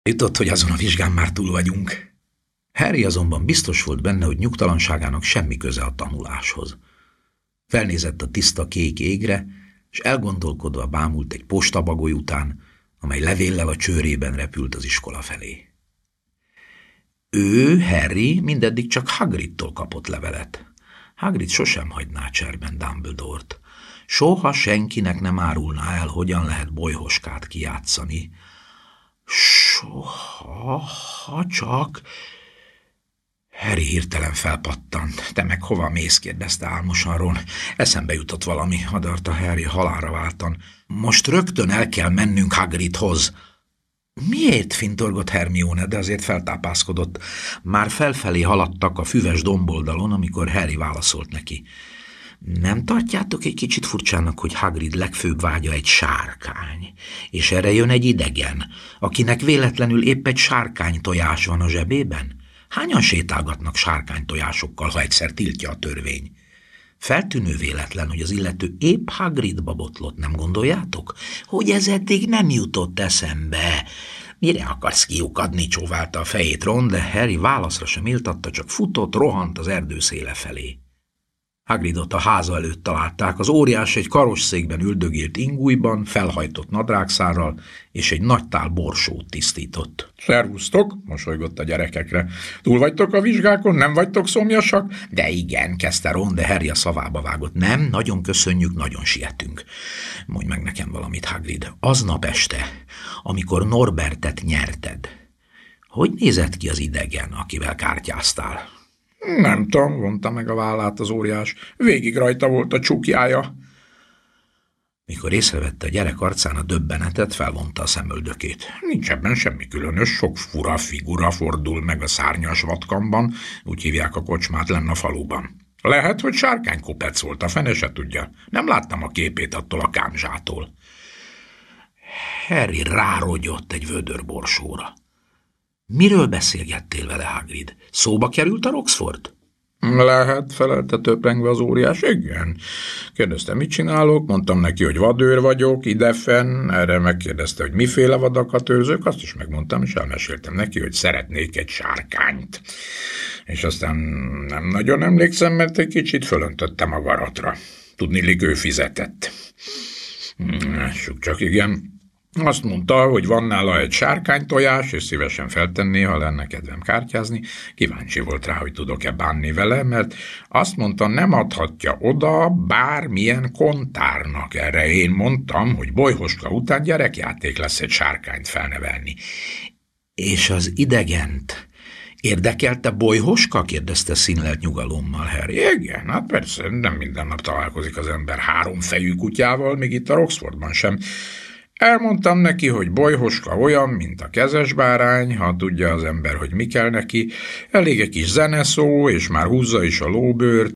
Jutott, hogy azon a vizsgán már túl vagyunk. Harry azonban biztos volt benne, hogy nyugtalanságának semmi köze a tanuláshoz. Felnézett a tiszta kék égre, és elgondolkodva bámult egy postabagoly után, amely levéllel a csőrében repült az iskola felé. Harry, mindeddig csak Hagridtól kapott levelet. Hagrid sosem hagyná cserben Dumbledore-t. Soha senkinek nem árulná el, hogyan lehet bolyhoskát kijátszani. Soha, ha csak... Harry hirtelen felpattant. Te meg hova mész? Kérdezte álmosan Ron. Eszembe jutott valami, adarta Harry halálra váltan. Most rögtön el kell mennünk Hagridhoz. Miért? Fintorgott Hermione, de azért feltápászkodott. Már felfelé haladtak a füves domboldalon, amikor Harry válaszolt neki. Nem tartjátok egy kicsit furcsának, hogy Hagrid legfőbb vágya egy sárkány, és erre jön egy idegen, akinek véletlenül épp egy sárkánytojás van a zsebében? Hányan sétálgatnak sárkánytojásokkal, ha egyszer tiltja a törvény? Feltűnő véletlen, hogy az illető épp Hagridba botlott, nem gondoljátok? Hogy ez eddig nem jutott eszembe. Mire akarsz kiukadni? Csóválta a fejét Ron, de Harry válaszra sem méltatta, csak futott, rohant az erdő széle felé. Hagridot a háza előtt találták, az óriás egy karosszékben üldögélt ingújban, felhajtott nadrágszárral, és egy nagy tál borsót tisztított. Szervusztok, mosolygott a gyerekekre. Túl vagytok a vizsgákon, nem vagytok szomjasak? De igen, kezdte Ron, de Harry a szavába vágott. Nem, nagyon köszönjük, nagyon sietünk. Mondj meg nekem valamit, Hagrid. Aznap este, amikor Norbertet nyerted, hogy nézett ki az idegen, akivel kártyáztál? Nem tudom, vonta meg a vállát az óriás. Végig rajta volt a csukjája. Mikor észrevette a gyerek arcán a döbbenetet, felvonta a szemöldökét. Nincs ebben semmi különös, sok fura figura fordul meg a szárnyas vatkamban, úgy hívják a kocsmát lenn a faluban. Lehet, hogy sárkánykopec volt, a fene se tudja. Nem láttam a képét attól a kámzsától. Harry rárogyott egy vödör borsóra. Miről beszélgettél vele, Hagrid? Szóba került a Roxford? Lehet, felelte töprengve az óriás. Igen. Kérdezte, mit csinálok, mondtam neki, hogy vadőr vagyok, idefenn, erre megkérdezte, hogy miféle vadakat őrzök, azt is megmondtam, és elmeséltem neki, hogy szeretnék egy sárkányt. És aztán nem nagyon emlékszem, mert egy kicsit fölöntöttem a garatra. Tudniillik, ő fizetett. Lássuk csak, igen. Azt mondta, hogy van nála egy sárkánytojás, és szívesen feltenné, ha lenne kedvem kártyázni. Kíváncsi volt rá, hogy tudok-e bánni vele, mert azt mondta, nem adhatja oda bármilyen kontárnak. Erre én mondtam, hogy bolyhoska után gyerekjáték lesz egy sárkányt felnevelni. És az idegent érdekelte bolyhoska? Kérdezte színlelt nyugalommal Harry. Igen, hát persze, nem minden nap találkozik az ember háromfejű kutyával, még itt a Roxfordban sem. Elmondtam neki, hogy bolyhoska olyan, mint a kezes bárány, ha tudja az ember, hogy mi kell neki. Elég egy kis zeneszó, és már húzza is a lóbőrt,